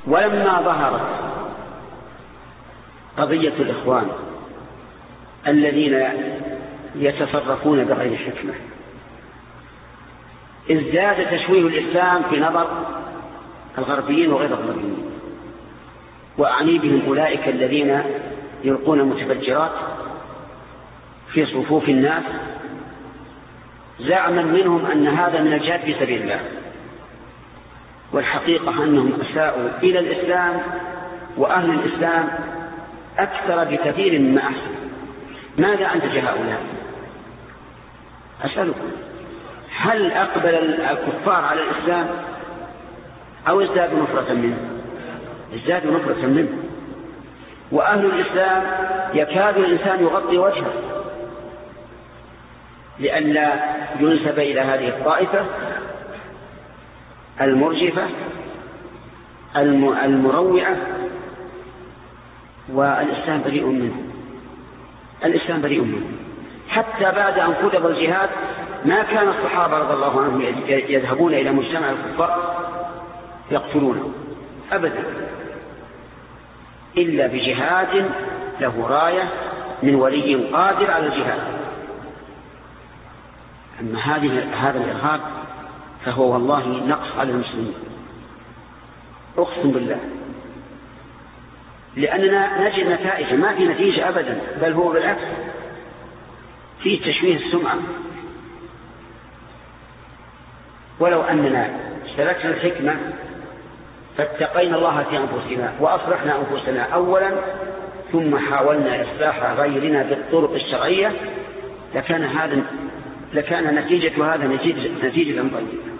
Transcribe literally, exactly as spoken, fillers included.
ولما ظهرت قضية الإخوان الذين يتصرفون بغير حكمة ازداد تشويه الإسلام في نظر الغربيين وغير الغربيين، وأعني بهم أولئك الذين يلقون المتفجرات في صفوف الناس زعما منهم أن هذا من الجهاد في سبيل الله، والحقيقة أنهم أساءوا إلى الإسلام وأهل الإسلام أكثر بكثير مما أحسن. ماذا أنتج هؤلاء؟ أسألكم، هل أقبل الكفار على الإسلام أو ازدادوا نفرة منه؟ ازدادوا نفرة منه. وأهل الإسلام يكاد الإنسان يغطي وجهه لئلا ينسب إلى هذه الطائفة المرجفة المروعة، والإسلام بريء منه. الإسلام بريء منه حتى بعد أن كتب الجهاد ما كان الصحابة رضي الله عنهم يذهبون إلى مجتمع الكفار يقتلونه أبدا، إلا بجهاد له راية من ولي قادر على الجهاد. أما هذه هذا الإرهاب فهو والله نقص على المسلمين، أقسم بالله، لأننا نجد نتائج ما في نتيجة أبدا، بل هو بالعكس في تشويه السمعة. ولو أننا سلكنا الحكمة فاتقينا الله في أنفسنا وأصلحنا أنفسنا أولا ثم حاولنا إصلاح غيرنا بالطرق الشرعية لكان هذا لكان نتيجة هذا نتيجة, نتيجة طيبة.